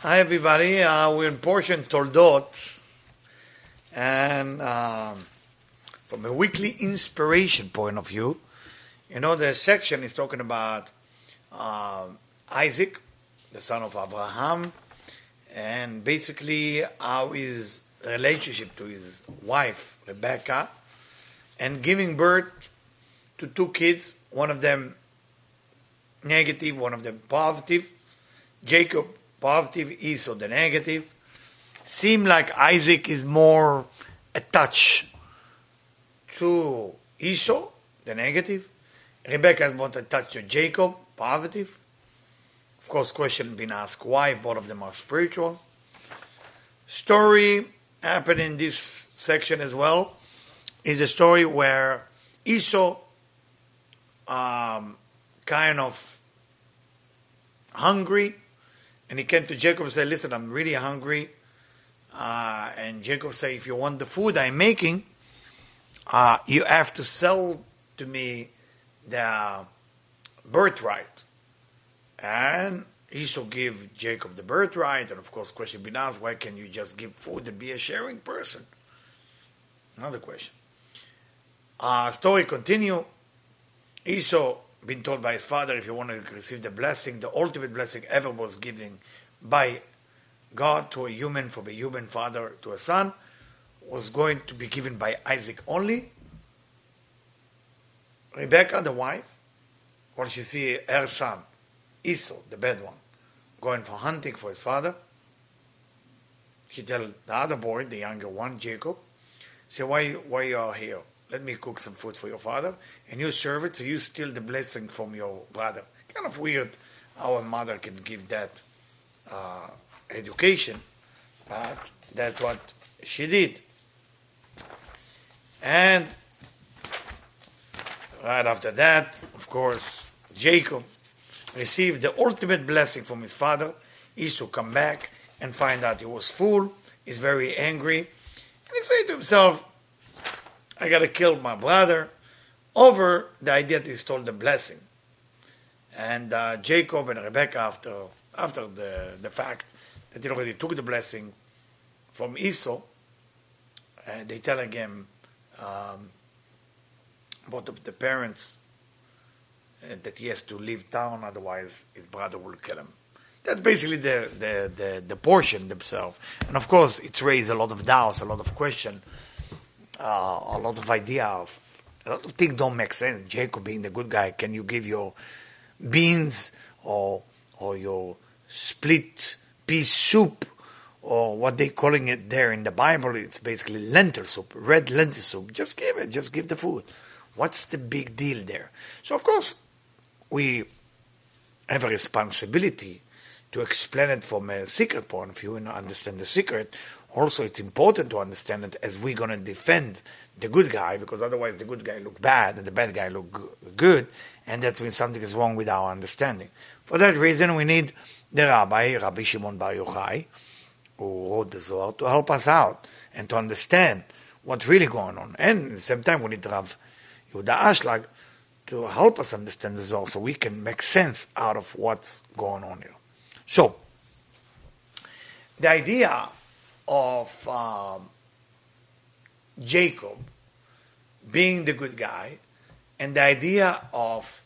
Hi everybody, we're in portion Toldot, and from a weekly inspiration point of view, the section is talking about Isaac, the son of Abraham, and basically how his relationship to his wife, Rebecca, and giving birth to two kids, one of them negative, one of them positive. Jacob positive, Esau the negative. Seem like Isaac is more attached to Esau, the negative. Rebecca is more attached to Jacob, positive. Of course, question been asked why both of them are spiritual. Story happened in this section as well is a story where Esau kind of hungry, and he came to Jacob and said, listen, I'm really hungry. And Jacob said, if you want the food I'm making, you have to sell to me the birthright. And Esau gave Jacob the birthright. And of course, question been asked, why can you just give food and be a sharing person? Another question. Story continue. Esau been told by his father, if you want to receive the blessing, the ultimate blessing ever was given by God to a human, from a human father to a son, was going to be given by Isaac only. Rebecca, the wife, when she see her son, Esau, the bad one, going for hunting for his father, she tell the other boy, the younger one, Jacob, say, why you are here? Let me cook some food for your father, and you serve it, so you steal the blessing from your brother. Kind of weird how a mother can give that education, but that's what she did. And right after that, of course, Jacob received the ultimate blessing from his father. Esau come back and find out he was full. He's very angry. And he said to himself, I got to kill my brother over the idea that he stole the blessing. And Jacob and Rebecca, after the fact that he already took the blessing from Esau, they tell again both of the parents that he has to leave town, otherwise his brother will kill him. That's basically the portion themselves. And of course, it's raised a lot of doubts, a lot of questions. A lot of a lot of things don't make sense. Jacob being the good guy, can you give your beans or your split peas soup, or what they calling it there in the Bible? It's basically lentil soup, red lentil soup. Just give it. Just give the food. What's the big deal there? So of course we have a responsibility to explain it from a secret point of view and understand the secret. Also, it's important to understand it as we're going to defend the good guy, because otherwise the good guy look bad and the bad guy look good, and that's when something is wrong with our understanding. For that reason, we need the Rabbi Shimon Bar Yochai, who wrote the Zohar, to help us out and to understand what's really going on. And at the same time, we need Rav Yehuda Ashlag to help us understand the Zohar so we can make sense out of what's going on here. So, the idea of Jacob being the good guy and the idea of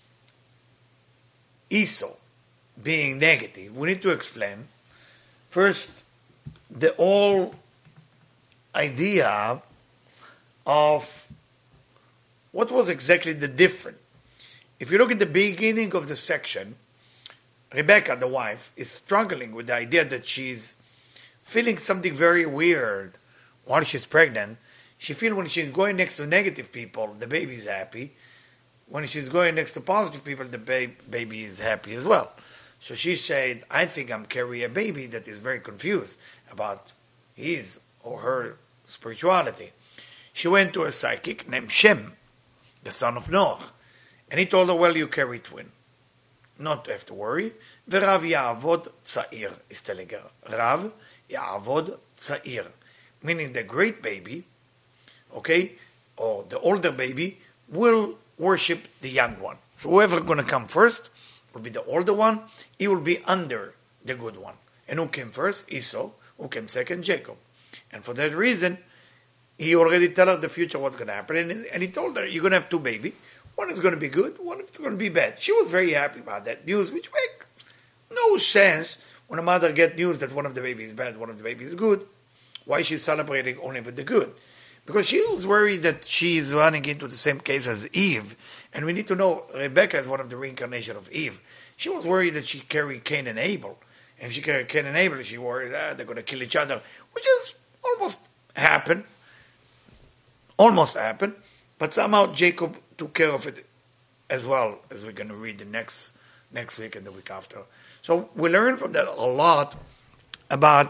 Esau being negative, we need to explain first the whole idea of what was exactly the difference. If you look at the beginning of the section, Rebecca, the wife, is struggling with the idea that she's feeling something very weird while she's pregnant. She feels when she's going next to negative people, the baby's happy. When she's going next to positive people, the baby is happy as well. So she said, I think I'm carrying a baby that is very confused about his or her spirituality. She went to a psychic named Shem, the son of Noah. And he told her, well, you carry twin. Not have to worry. V'Rav Ya'avod Tza'ir is telling her. Rav Ya'avod Tza'ir. Meaning the great baby, okay, or the older baby, will worship the young one. So whoever going to come first will be the older one. He will be under the good one. And who came first? Esau. Who came second? Jacob. And for that reason, he already told her the future what's going to happen. And he told her, you're going to have two babies. One is going to be good, one is going to be bad. She was very happy about that news, which make no sense when a mother gets news that one of the babies is bad, one of the babies is good. Why she's celebrating only with the good? Because she was worried that she is running into the same case as Eve. And we need to know Rebecca is one of the reincarnation of Eve. She was worried that she carried Cain and Abel. And if she carried Cain and Abel, she worried they're going to kill each other, which is almost happened. Almost happened. But somehow Jacob took care of it as well, as we're going to read the next week and the week after. So we learn from that a lot about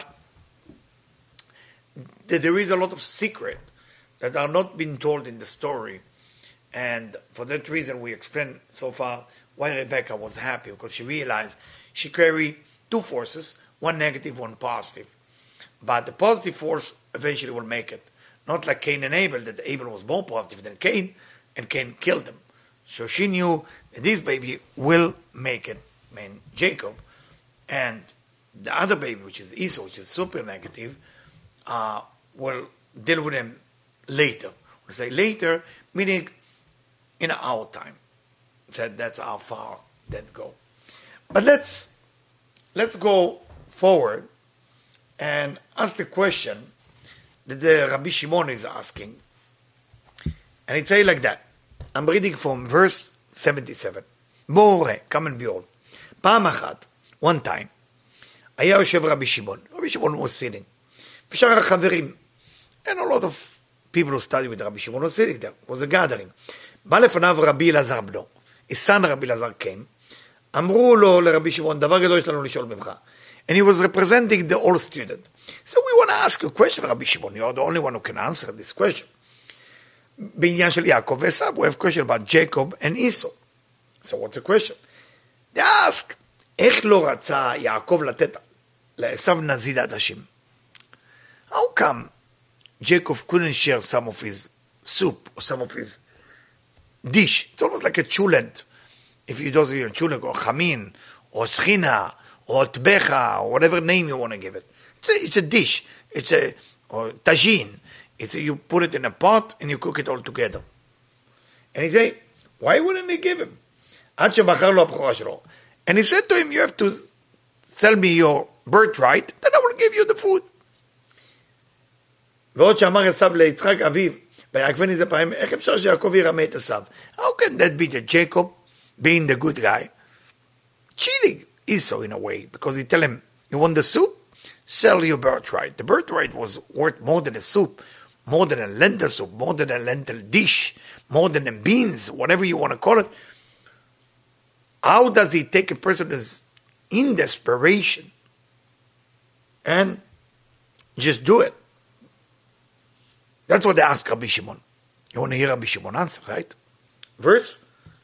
that there is a lot of secret that are not being told in the story. And for that reason, we explained so far why Rebecca was happy, because she realized she carried two forces, one negative, one positive. But the positive force eventually will make it. Not like Cain and Abel, that Abel was more positive than Cain, and Cain killed him. So she knew that this baby will make it, Jacob. And the other baby, which is Esau, which is super negative, will deal with him later. We'll say later, meaning in our time. That's how far that go. But let's go forward and ask the question that the Rabbi Shimon is asking. And it says like that. I'm reading from verse 77. בואו ראה, come and behold. פעם אחת, one time, היה יושב רבי שמעון. רבי שמעון was sitting. ושאר החברים, and a lot of people who study with Rabbi Shimon was sitting there. It was a gathering. בא לפניו רבי אלעזר בנו. His son רבי אלעזר came. אמרו לו לרבי שמעון, דבר גדול יש לנו לשאול ממך. And he was representing the old student. So we want to ask you a question, Rabbi Shimon. You are the only one who can answer this question. בעניין של יעקב ועשיו, we have a question about Jacob and Esau. So what's the question? They ask, איך לא רצה יעקב לתת לעשיו נזיד עדשים? How come Jacob couldn't share some of his soup or some of his dish? It's almost like a chulent. If you don't see a chulent or chamin or schina or tbecha or whatever name you want to give it. It's a dish. Or tagine. You put it in a pot and you cook it all together. And he say, why wouldn't he give him? עד שבחר לו הבכורה שלו. And he said to him, you have to sell me your birthright, then I will give you the food. ועוד שאמר עשיו ליצחק אביו, ויעקבני זה פעמים, איך אפשר שיעקב ירמה את עשיו? How can that be that Jacob, being the good guy, cheating Esau in a way? Because he tell him, you want the soup? Sell your birthright. The birthright was worth more than a soup, more than a lentil soup, more than a lentil dish, more than a beans, whatever you want to call it. How does he take a person who's in desperation and just do it? That's what they ask Rabbi Shimon. You want to hear Rabbi Shimon answer, right? Verse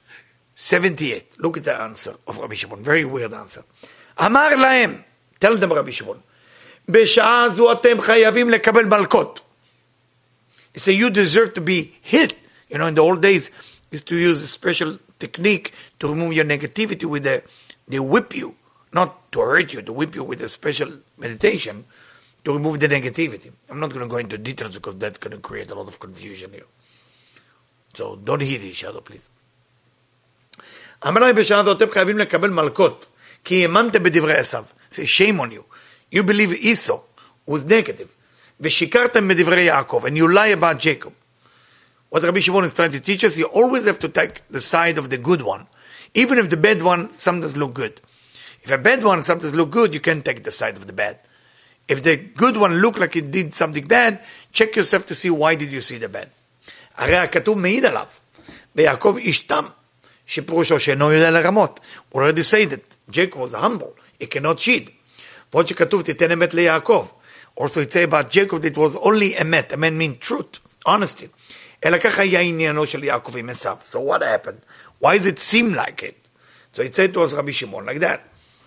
78. Look at the answer of Rabbi Shimon. Very weird answer. אמר להם, tell them Rabbi Shimon, בשעה זו אתם חייבים לקבל מלקות. He said, you deserve to be hit. You know, in the old days, used to use a special technique to remove your negativity with they whip you, not to hurt you, to whip you with a special meditation to remove the negativity. I'm not going to go into details because that's going to create a lot of confusion here. So don't hit each other, please. אמר להם בשעה זו אתם חייבים לקבל מלקות, כי האמנתם בדברי עשיו. Say, shame on you. You believe Esau was negative. ושיקרתם בדברי יעקב, and you lie about Jacob. What Rabbi Shimon is trying to teach us, you always have to take the side of the good one. Even if the bad one sometimes look good. If a bad one sometimes look good, you can take the side of the bad. If the good one look like it did something bad, check yourself to see why did you see the bad. הרי הכתוב מעיד עליו, ויעקב איש תם, שפירושו שאינו יודע לרמות. We already say that Jacob was humble, he cannot cheat. ועוד שכתוב תיתן אמת ליעקב. Also it say about Jacob that it was only emet. Emet means truth, honesty. אלא ככה היה עניינו של יעקב עם עשיו. So what happened? Why does it seem like it? So it said to us רבי שמעון like that.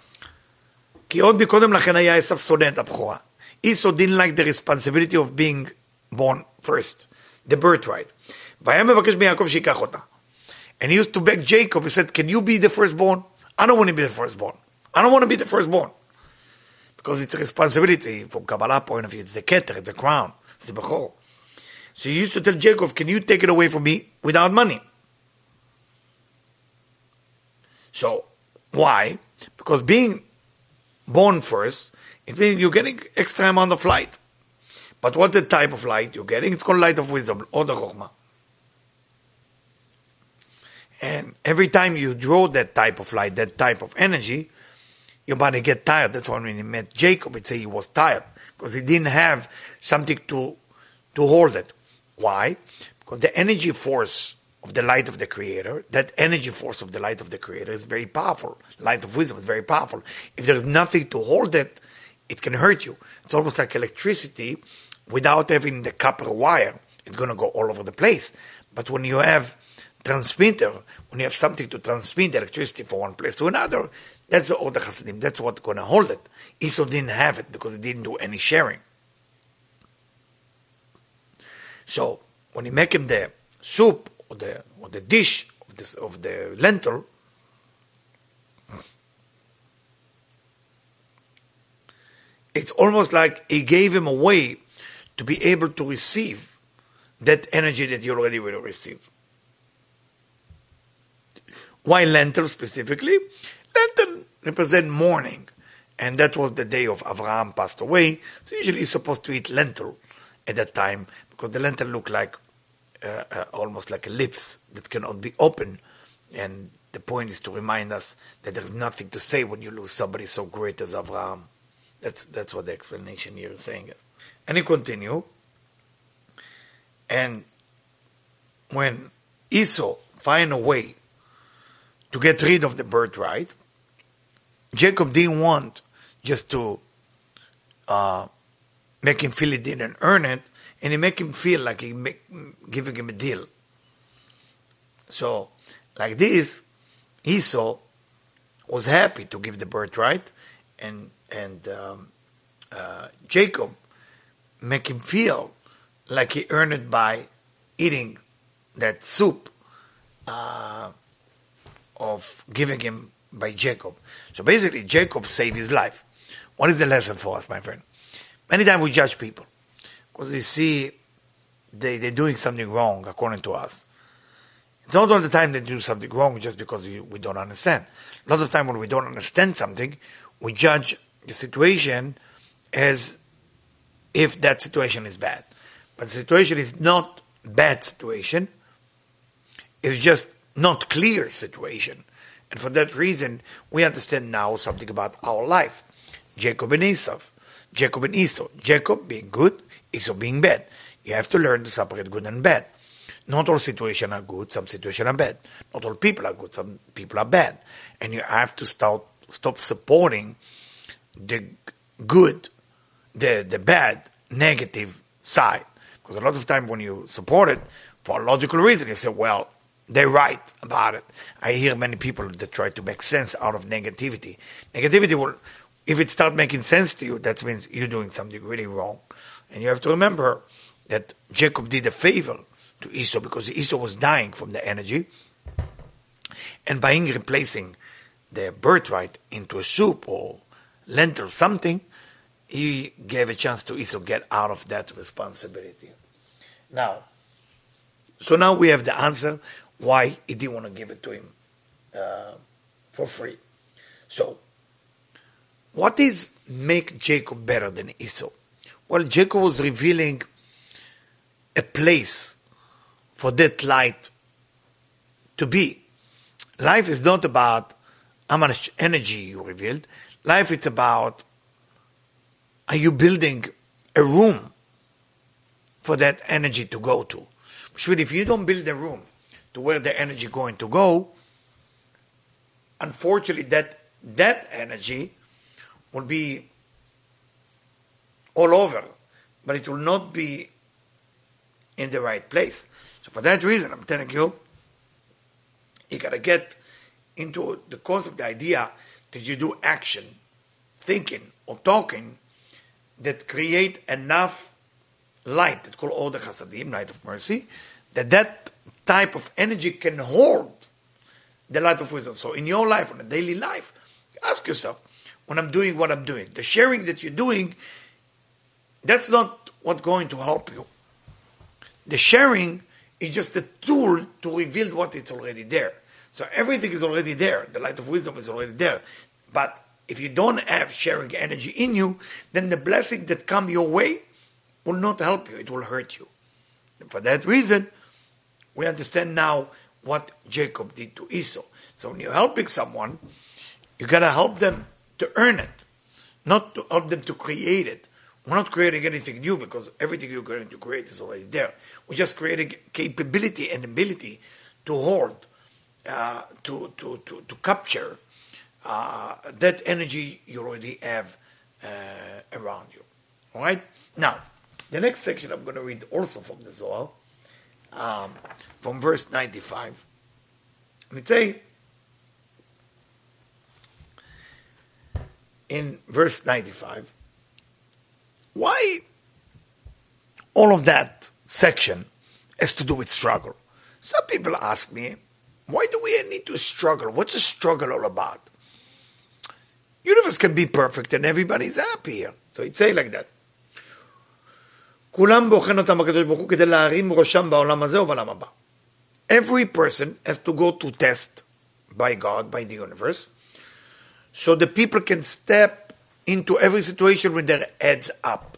כי עוד מקודם לכן היה עשיו שונא את הבכורה. Esau didn't like the responsibility of being born first, the birthright. והיה מבקש מיעקב שיקח אותה. And he used to beg Jacob, he said, can you be the firstborn? I don't want to be the firstborn. I don't want to be the firstborn. because it's a responsibility. From Kabbalah point of view, it's the keter, it's the crown, it's the bechor. So he used to tell Jacob, can you take it away from me without money? So, why? Because being born first, it means you're getting extra amount of light. But what the type of light you're getting? It's called light of wisdom, or the chokhmah. And every time you draw that type of light, that type of energy, your body get tired. That's why when he met Jacob, it said he was tired, because he didn't have something to hold it. Why? Because the energy force of the light of the Creator, that energy force of the light of the Creator is very powerful. Light of wisdom is very powerful. If there's nothing to hold it, it can hurt you. It's almost like electricity. Without having the copper wire, it's going to go all over the place. But when you have transmitter, when you have something to transmit the electricity from one place to another, that's the Order Hasidim. That's what's going to hold it. Esau didn't have it because he didn't do any sharing. So when you make him the soup or the dish of the lentil, it's almost like he gave him a way to be able to receive that energy that you already will receive. Why lentil specifically? Lentil represent mourning, and that was the day of Avraham passed away. So usually he's supposed to eat lentil at that time, because the lentil look like almost like a lips that cannot be open, and the point is to remind us that there is nothing to say when you lose somebody so great as Avraham. That's what the explanation here is saying. And he continue, and when Esau find a way to get rid of the birthright, Jacob didn't want just to make him feel he didn't earn it, and he make him feel like giving him a deal. So, like this, Esau was happy to give the birthright, and Jacob make him feel like he earned it by eating that soup of giving him by Jacob. So basically, Jacob saved his life. What is the lesson for us, my friend? Many times we judge people because we see they're doing something wrong according to us. It's not all the time they do something wrong just because we don't understand. A lot of time when we don't understand something, we judge the situation as if that situation is bad. But the situation is not bad situation. It's just not clear situation. And for that reason, we understand now something about our life. Jacob and Esau. Jacob and Esau. Jacob being good, Esau being bad. You have to learn to separate good and bad. Not all situations are good, some situations are bad. Not all people are good, some people are bad. And you have to stop supporting the good, the bad, negative side. Because a lot of time when you support it, for a logical reason, you say, well, they're right about it. I hear many people that try to make sense out of negativity. Negativity will, if it starts making sense to you, that means you're doing something really wrong. And you have to remember that Jacob did a favor to Esau because Esau was dying from the energy. And by him replacing the birthright into a soup or lentil something, he gave a chance to Esau get out of that responsibility. So now we have the answer why he didn't want to give it to him for free. So, what is make Jacob better than Esau? Well, Jacob was revealing a place for that light to be. Life is not about how much energy you revealed. Life is about, are you building a room for that energy to go to? Which means if you don't build a room to where the energy is going to go, unfortunately that energy will be all over, but it will not be in the right place. So for that reason, I'm telling you, you got to get into the cause of the idea that you do action, thinking or talking that create enough light, that's called Order Chasadim, light of mercy, that type of energy can hold the light of wisdom. So in your life, in a daily life, ask yourself, when I'm doing what I'm doing. The sharing that you're doing, that's not what's going to help you. The sharing is just a tool to reveal what is already there. So everything is already there. The light of wisdom is already there. But if you don't have sharing energy in you, then the blessing that come your way will not help you. It will hurt you. And for that reason, we understand now what Jacob did to Esau. So when you're helping someone, you got to help them to earn it, not to help them to create it. We're not creating anything new because everything you're going to create is already there. We're just creating capability and ability to hold, to capture that energy you already have around you. All right? Now, the next section I'm going to read also from the Zohar, from verse 95. And it says, in verse 95, why all of that section has to do with struggle? Some people ask me, why do we need to struggle? What's the struggle all about? Universe can be perfect and everybody's happy here. So it say like that. Every person has to go to test by God, by the universe, so the people can step into every situation with their heads up.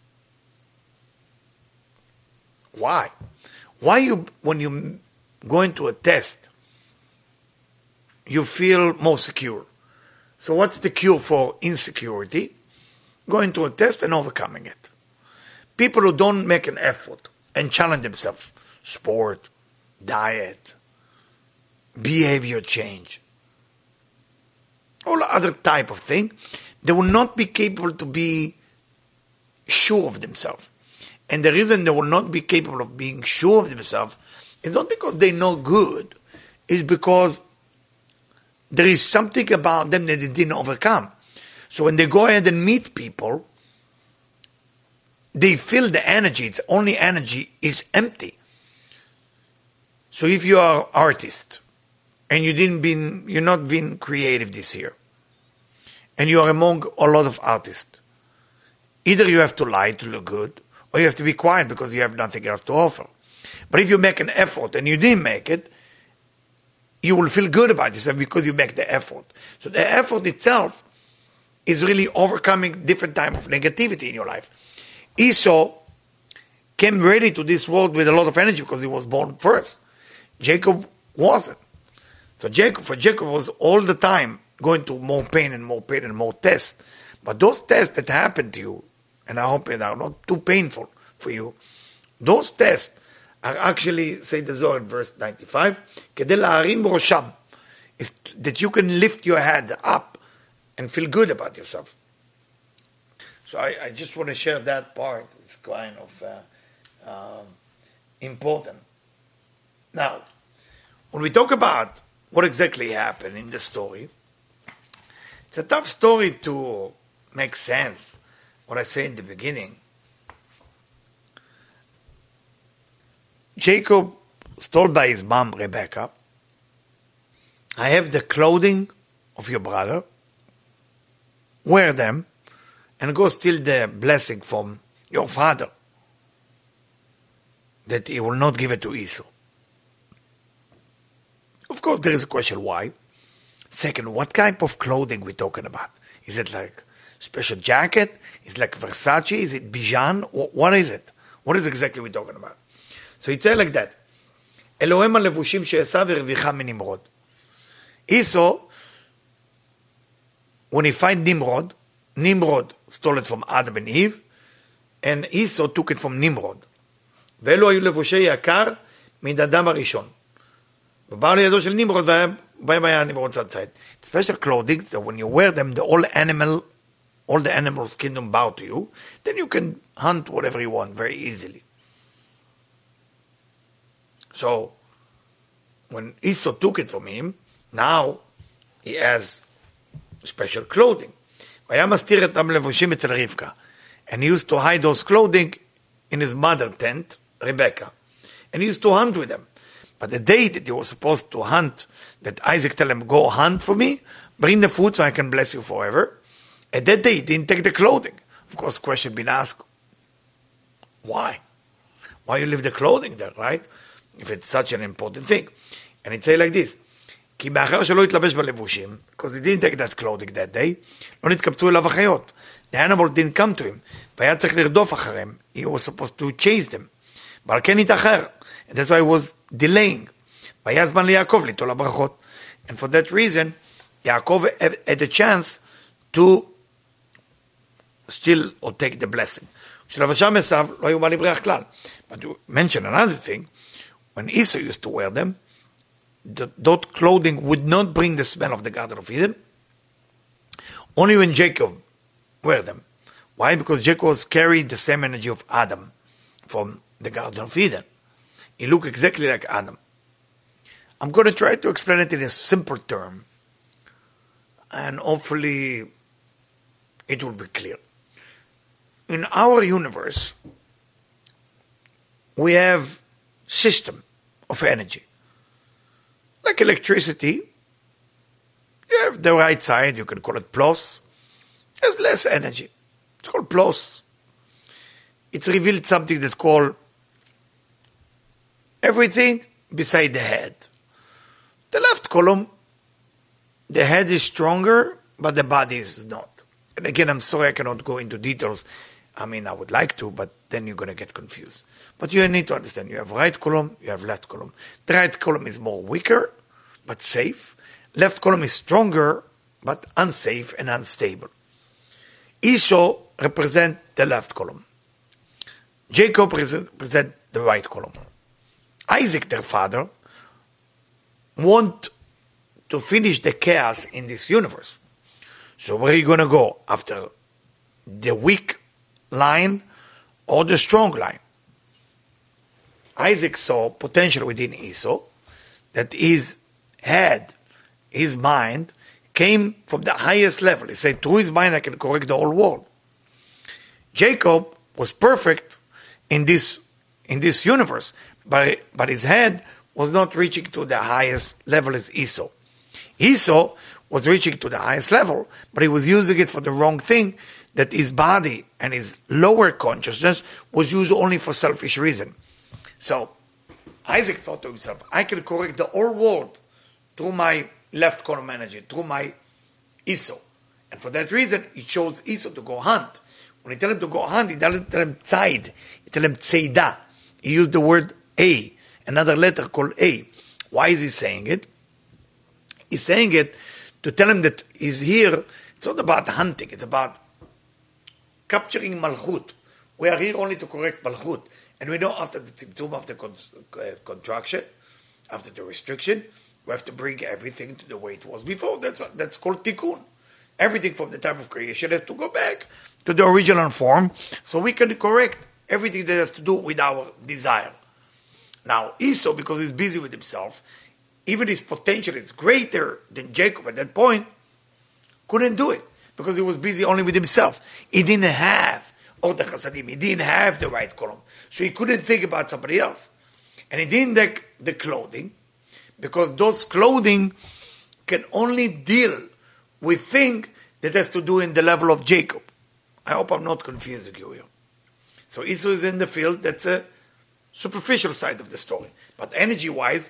Why? When you go into a test, you feel more secure. So what's the cure for insecurity? Going to a test and overcoming it. People who don't make an effort and challenge themselves, sport, diet, behavior change, all other type of thing, they will not be capable to be sure of themselves. And the reason they will not be capable of being sure of themselves is not because they know good, it's because there is something about them that they didn't overcome. So when they go ahead and meet people, they feel the energy. It's only energy is empty. So if you are an artist and you're not being creative this year, and you are among a lot of artists, either you have to lie to look good, or you have to be quiet because you have nothing else to offer. But if you make an effort and you didn't make it, you will feel good about yourself because you make the effort. So the effort itself is really overcoming different type of negativity in your life. Esau came ready to this world with a lot of energy because he was born first. Jacob wasn't. So Jacob was all the time going through more pain and more pain and more tests. But those tests that happened to you, and I hope they are not too painful for you, those tests are actually, say the Zohar in verse 95, כדי להרים ראשם, is that you can lift your head up and feel good about yourself. So I just want to share that part. It's kind of important. Now, when we talk about what exactly happened in the story, it's a tough story to make sense. What I say in the beginning, Jacob was told by his mom, Rebecca, I have the clothing of your brother, wear them, and go steal the blessing from your father, that he will not give it to Esau. Of course, there is a question why. Second, what type of clothing we're talking about? Is it like special jacket? Is it like Versace? Is it Bijan? What is it? What is exactly we're talking about? So it says like that. אלוהים הלבושים שעשו הרוויחה מנמרוד. Esau, when he find Nimrod stole it from Adam and Eve, and Esau took it from Nimrod. ואלו היו לבושי יקר מן אדם הראשון. ובאו לידו של נמרוד, בהם היה נמרוד צד צד. Special clothing, so when you wear them, all the animals' kingdom bow to you, then you can hunt whatever you want very easily. So, when Esau took it from him, now he has special clothing. והיה מסתיר את הלבושים אצל רבקה. And he used to hide those clothing in his mother tent, Rebecca. And he used to hunt with them. But the day that he was supposed to hunt, that Isaac tell him, go hunt for me, bring the food so I can bless you forever. At that day, he didn't take the clothing. Of course, question been asked, why? Why you leave the clothing there, right? If it's such an important thing. And it say like this, כי מאחר שלא התלבש בלבושים, because he didn't take that clothing that day, לא נתקבצו אליו החיות. The animal didn't come to him, והיה צריך לרדוף אחריהם. He was supposed to chase them. ועל כן התאחר. And that's why he was delaying. והיה זמן ליעקב ליטול הברכות. And for that reason, Yaakov had a chance to still or take the blessing. כשלבשם עשיו, לא היו בא לבריח כלל. But to mention another thing, when Esau used to wear them, that clothing would not bring the smell of the Garden of Eden. Only when Jacob wear them. Why? Because Jacob was carrying the same energy of Adam from the Garden of Eden. He looked exactly like Adam. I'm going to try to explain it in a simple term, and hopefully it will be clear. In our universe, we have system of energy. Like electricity, you have the right side, you can call it plus. There's less energy. It's called plus. It's revealed something that called everything beside the head. The left column, the head is stronger, but the body is not. And again, I'm sorry I cannot go into details. I mean, I would like to, but then you're going to get confused. But you need to understand, you have right column, you have left column. The right column is more weaker, but safe. Left column is stronger, but unsafe and unstable. Esau represents the left column. Jacob represents the right column. Isaac, their father, want to finish the chaos in this universe. So where are you going to go? After the weak line or the strong line? Isaac saw potential within Esau, that his head, his mind, came from the highest level. He said, through his mind I can correct the whole world. Jacob was perfect in this universe, but his head was not reaching to the highest level as Esau. Esau was reaching to the highest level, but he was using it for the wrong thing, that his body and his lower consciousness was used only for selfish reason. So Isaac thought to himself, I can correct the whole world through my left column energy, through my Esau. And for that reason, he chose Esau to go hunt. When he tell him to go hunt, he doesn't tell him tzayid, he tell him tzeidah. He used the word A, another letter called A. Why is he saying it? He's saying it to tell him that he's here. It's not about hunting, it's about capturing Malchut. We are here only to correct Malchut. And we know after the tzimtzum, after contraction, after the restriction, we have to bring everything to the way it was before. That's called tikkun. Everything from the time of creation has to go back to the original form, so we can correct everything that has to do with our desire. Now, Esau, because he's busy with himself, even his potential is greater than Jacob at that point, couldn't do it, because he was busy only with himself. He didn't have Or the Chasadim. He didn't have the right column. So he couldn't think about somebody else. And he didn't take the clothing, because those clothing can only deal with things that has to do in the level of Jacob. I hope I'm not confusing you here. So Esau is in the field, that's a superficial side of the story. But energy-wise,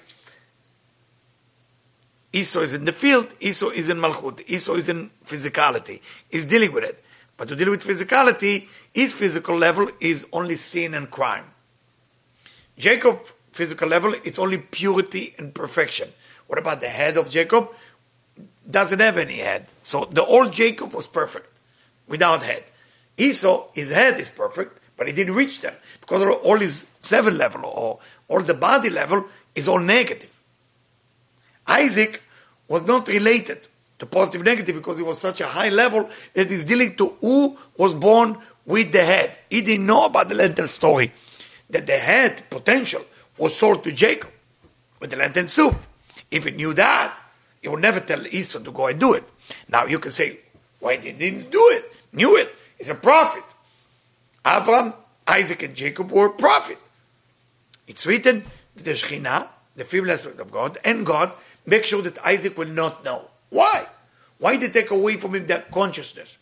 Esau is in the field, Esau is in Malchut, Esau is in physicality. He's dealing with it. But to deal with physicality, his physical level is only sin and crime. Jacob's physical level, it's only purity and perfection. What about the head of Jacob? Doesn't have any head. So the old Jacob was perfect, without head. Esau, his head is perfect, but he didn't reach there, because all his 7 level, or all the body level, is all negative. Isaac was not related to positive negative, because he was such a high level that he's dealing to who was born with the head. He didn't know about the lentil story, that the head potential was sold to Jacob with the lentil soup. If he knew that, he would never tell Esau to go and do it. Now you can say, why didn't he do it? Knew it. He's a prophet. Abraham, Isaac, and Jacob were a prophet. It's written that the Shekhinah, the female aspect of God, and God make sure that Isaac will not know. Why? Why did they take away from him that consciousness?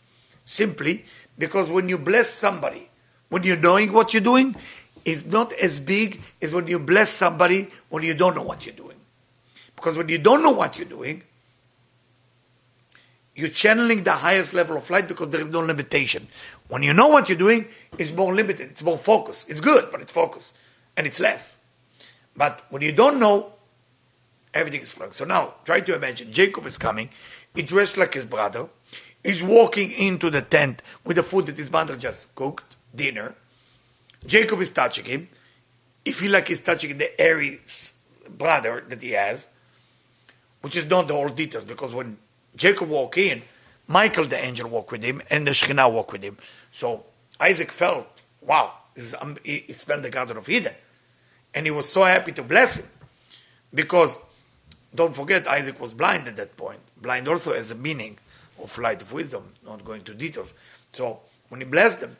Simply because when you bless somebody, when you're knowing what you're doing, it's not as big as when you bless somebody when you don't know what you're doing. Because when you don't know what you're doing, you're channeling the highest level of light because there is no limitation. When you know what you're doing, it's more limited, it's more focused. It's good, but it's focused. And it's less. But when you don't know, everything is flowing. So now, try to imagine, Jacob is coming, he dressed like his brother, he's walking into the tent with the food that his mother just cooked, dinner. Jacob is touching him. He feels like he's touching the airy brother that he has, which is not the whole details, because when Jacob walked in, Michael the angel walked with him, and the Shekhinah walked with him. So Isaac felt, wow, he smelled the Garden of Eden. And he was so happy to bless him. Because, don't forget, Isaac was blind at that point. Blind also has a meaning of light of wisdom, not going to details. So when he blessed them,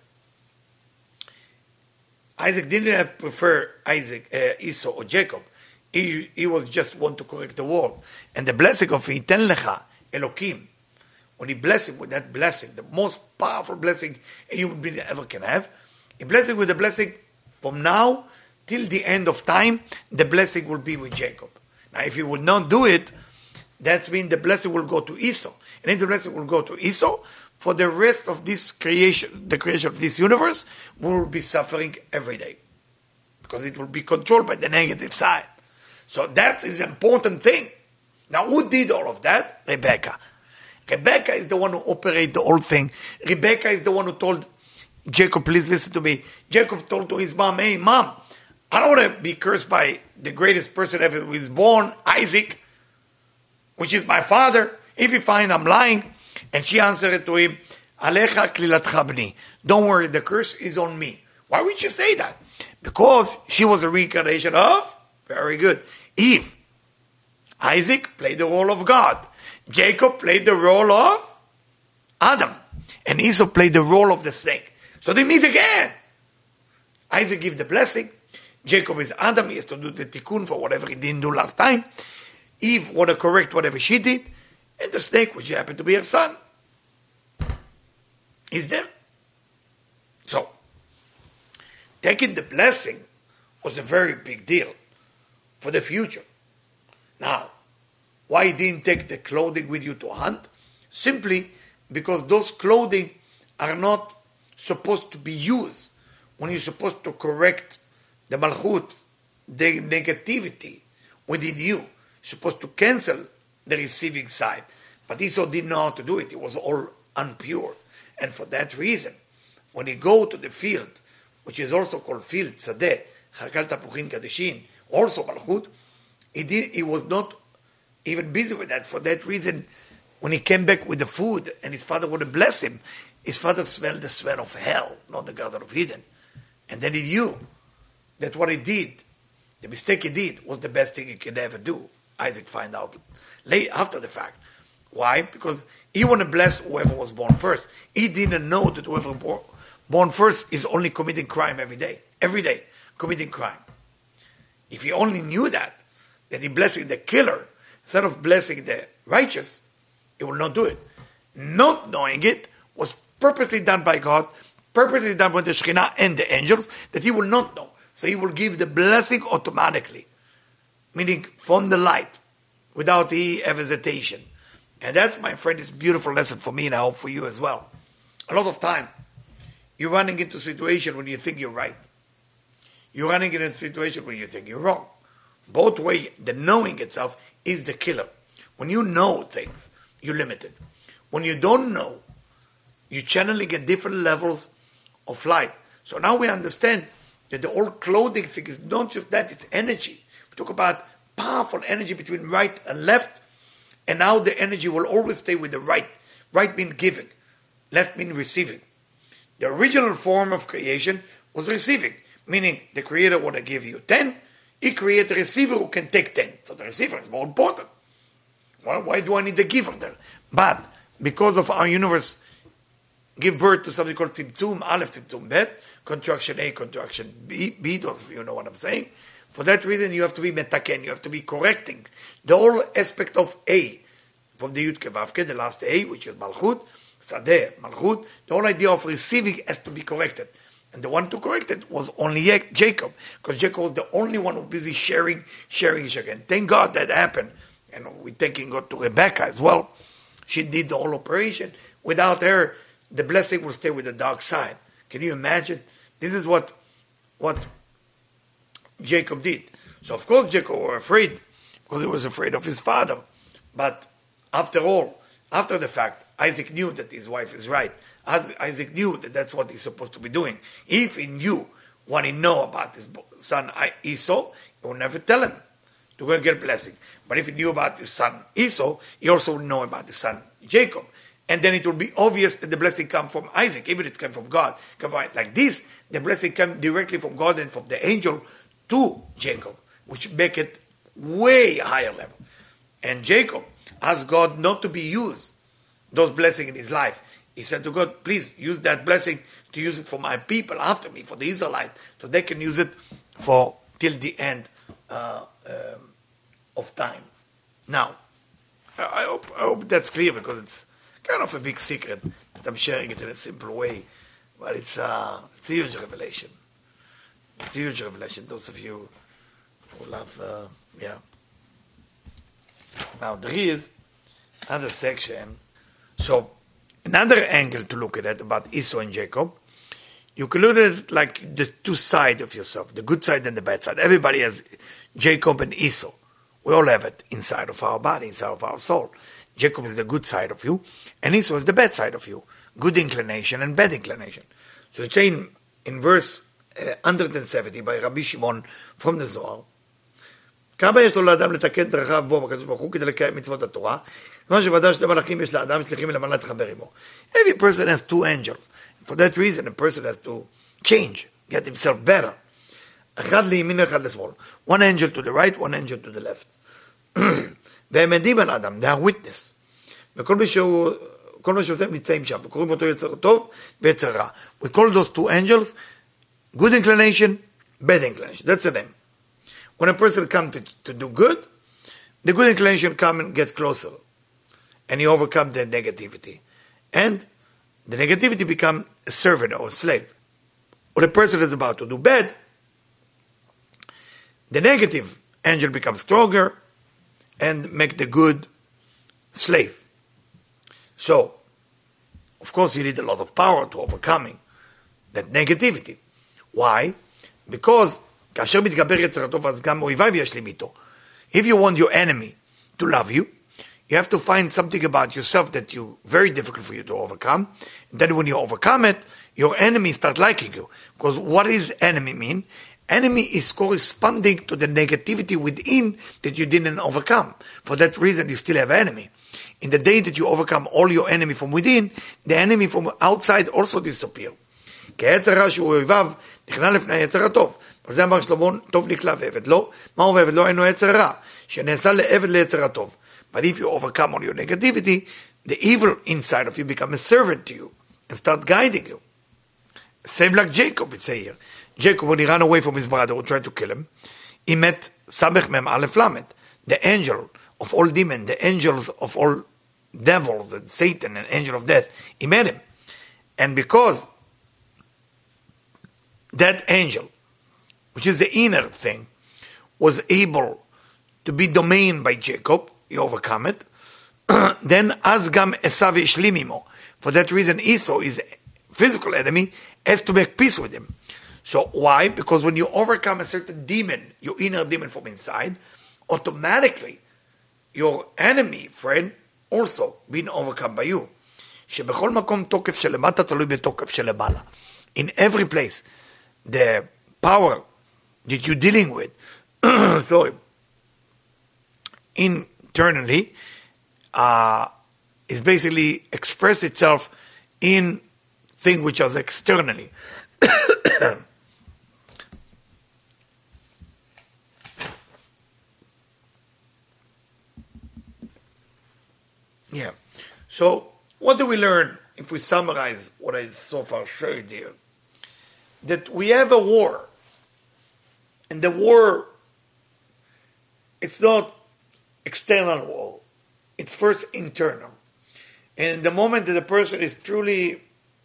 Isaac didn't have prefer Esau or Jacob. He was just want to correct the world. And the blessing of Iten Lecha, Elohim, when he blessed him with that blessing, the most powerful blessing a human being ever can have, he blessed him with the blessing from now till the end of time, the blessing will be with Jacob. Now, if he would not do it, that means the blessing will go to Esau. And if the blessing will go to Esau, for the rest of this creation, the creation of this universe, we will be suffering every day. Because it will be controlled by the negative side. So that is an important thing. Now, who did all of that? Rebecca. Rebecca is the one who operated the whole thing. Rebecca is the one who told Jacob, please listen to me. Jacob told to his mom, hey, mom, I don't want to be cursed by the greatest person ever who was born, Isaac, which is my father. If you find I'm lying. And she answered to him, Alecha klilatcha bni. Don't worry, the curse is on me. Why would you say that? Because she was a reincarnation of, very good, Eve. Isaac played the role of God. Jacob played the role of Adam. And Esau played the role of the snake. So they meet again. Isaac gives the blessing. Jacob is Adam. He has to do the tikkun for whatever he didn't do last time. Eve want to correct whatever she did. And the snake, which happened to be her son, is there. So, taking the blessing was a very big deal for the future. Now, why you didn't take the clothing with you to hunt? Simply because those clothing are not supposed to be used when you're supposed to correct the malchut, the negativity within you. You're supposed to cancel the receiving side. But Esau didn't know how to do it. It was all impure. And for that reason, when he go to the field, which is also called field, Sadeh, Chakal Tapuchin Kadeshin, also Malchut, he was not even busy with that. For that reason, when he came back with the food and his father would have blessed him, his father smelled the smell of hell, not the Garden of Eden. And then he knew that what he did, the mistake he did, was the best thing he could ever do. Isaac find out late after the fact. Why? Because he wanted to bless whoever was born first. He didn't know that whoever born first is only committing crime every day, committing crime. If he only knew that he blessing the killer instead of blessing the righteous, he will not do it. Not knowing it was purposely done by God, purposely done by the Shekhinah and the angels, that he will not know. So he will give the blessing automatically, meaning from the light, without any hesitation. And that's, my friend, is a beautiful lesson for me, and I hope for you as well. A lot of time, you're running into a situation when you think you're right. You're running into a situation when you think you're wrong. Both ways, the knowing itself is the killer. When you know things, you're limited. When you don't know, you're channeling at different levels of light. So now we understand that the whole clothing thing is not just that, it's energy. We talk about powerful energy between right and left, and now the energy will always stay with the right. Right means giving, left means receiving. The original form of creation was receiving, meaning the creator want to give you 10, he created a receiver who can take 10. So the receiver is more important. Well, why do I need the giver there? But because of our universe give birth to something called Tzimtzum Aleph, Tzimtzum Bet, contraction A, contraction B, those of you know what I'm saying. For that reason, you have to be metaken, you have to be correcting the whole aspect of A, from the Yud Ke Vav Ke, the last A, which is Malchut, Sadeh, Malchut, the whole idea of receiving has to be corrected. And the one to correct it was only Jacob, because Jacob was the only one who was busy sharing. And thank God that happened. And we're thanking God to Rebecca as well. She did the whole operation. Without her, the blessing will stay with the dark side. Can you imagine? This is what Jacob did. So of course Jacob was afraid, because he was afraid of his father. But after all, after the fact, Isaac knew that his wife is right. Isaac knew that that's what he's supposed to be doing. If he knew what he knew about his son Esau, he would never tell him to go and get blessing. But if he knew about his son Esau, he also would know about his son Jacob. And then it will be obvious that the blessing comes from Isaac, even if it comes from God. Like this, the blessing comes directly from God and from the angel to Jacob, which make it way higher level. And Jacob asked God not to be used, those blessings in his life. He said to God, please use that blessing to use it for my people after me, for the Israelites, so they can use it for till the end of time. Now, I hope that's clear, because it's kind of a big secret that I'm sharing it in a simple way, but it's a huge revelation. It's a huge revelation. Those of you who love, Now there is another section. So another angle to look at it about Esau and Jacob, you can look at it like the two sides of yourself, the good side and the bad side. Everybody has Jacob and Esau. We all have it inside of our body, inside of our soul. Jacob is the good side of you, and Esau is the bad side of you. Good inclination and bad inclination. So it's saying in verse 170 by Rabbi Shimon from the Zohar, כמה יש לו לאדם לתקן דרכיו בו בקדוש ברוך הוא כדי לקיים מצוות התורה, כמו שוודאי שני מלאכים יש לאדם שליחים למעלה להתחבר עמו. Every person has two angels. For that reason, a person has to change, get himself better. אחד לימין ואחד לשמאל. One angel to the right, one angel to the left. והם עדים על האדם, they are witness. וכל מה שעושה הם נמצאים שם, וקוראים אותו יצר טוב ויצר רע. We call those two angels good inclination, bad inclination. That's the name. When a person comes to do good, the good inclination come and get closer. And he overcome the negativity. And the negativity become a servant or a slave. Or the person is about to do bad, the negative angel becomes stronger and make the good slave. So, of course, you need a lot of power to overcoming that negativity. Why? Because כאשר מתגבר יצר הטוב, אז גם אויביו ישלים איתו. If you want your enemy to love you, you have to find something about yourself that you very difficult for you to overcome. And then when you overcome it, your enemy start liking you. Because what does enemy mean? Enemy is corresponding to the negativity within that you didn't overcome. For that reason, you still have enemy. In the day that you overcome all your enemy from within, the enemy from outside also disappear. כי היצר הרע שהוא אויביו נכנע לפני היצר הטוב. וזה אמר שלמה, טוב נקלע ועבד לא. מהו ועבד לא? אינו יצר רע, שנעשה לעבד ליצר הטוב. But if you overcome all your negativity, the evil inside of you become a servant to you and start guiding you. Same like Jacob, it's here. Jacob, when he ran away from his brother who tried to kill him, he met Samech Mem Aleph Lamed, the angel of all demons, the angels of all devils and Satan, and angel of death. He met him. And because that angel, which is the inner thing, was able to be domained by Jacob, he overcome it, then Azgam Esav Ishlim imo. For that reason, Esau, his physical enemy, has to make peace with him. So why? Because when you overcome a certain demon, your inner demon from inside, automatically your enemy, friend, also being overcome by you. שבכל מקום תוקף שלמטה תלוי בתוקף שלמעלה. In every place, the power that you're dealing with, sorry, internally, is basically express itself in things which are externally. Yeah. So, what do we learn if we summarize what I so far showed here? That we have a war. And the war, it's not external war. It's first internal. And the moment that the person is truly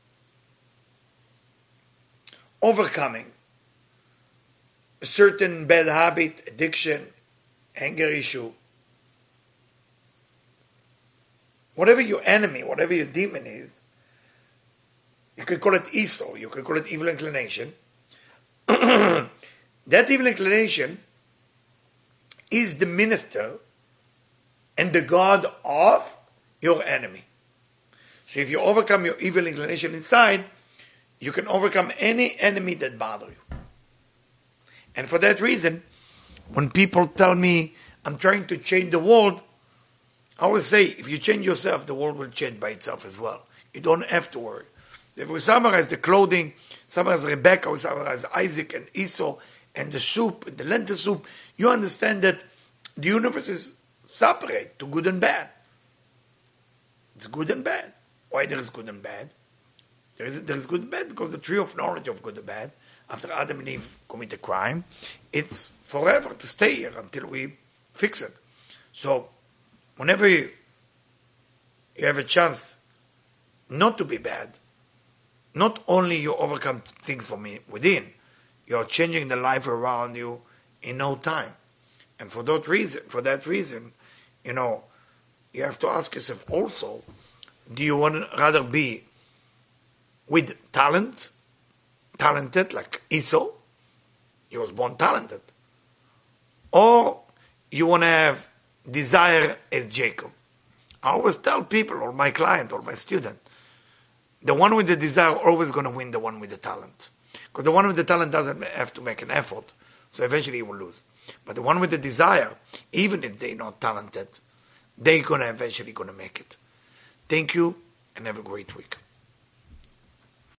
overcoming a certain bad habit, addiction, anger issue, whatever your enemy, whatever your demon is, you can call it Esau, you can call it evil inclination. That evil inclination is the minister and the God of your enemy. So if you overcome your evil inclination inside, you can overcome any enemy that bothers you. And for that reason, when people tell me, I'm trying to change the world, I always say, if you change yourself, the world will change by itself as well. You don't have to worry. If we summarize the clothing, summarize Rebecca, we summarize Isaac and Esau, and the soup, and the lentil soup, you understand that the universe is separate to good and bad. It's good and bad. Why there is good and bad? There is good and bad because the tree of knowledge of good and bad, after Adam and Eve commit a crime, it's forever to stay here until we fix it. So, whenever you have a chance not to be bad, not only you overcome things from within, you're changing the life around you in no time. And for that reason, you have to ask yourself also, do you want to rather be with talented like Esau? He was born talented. Or you want to have desire as Jacob? I always tell people, or my client, or my student, the one with the desire always going to win the one with the talent. Because the one with the talent doesn't have to make an effort, so eventually he will lose. But the one with the desire, even if they're not talented, they're eventually going to make it. Thank you, and have a great week.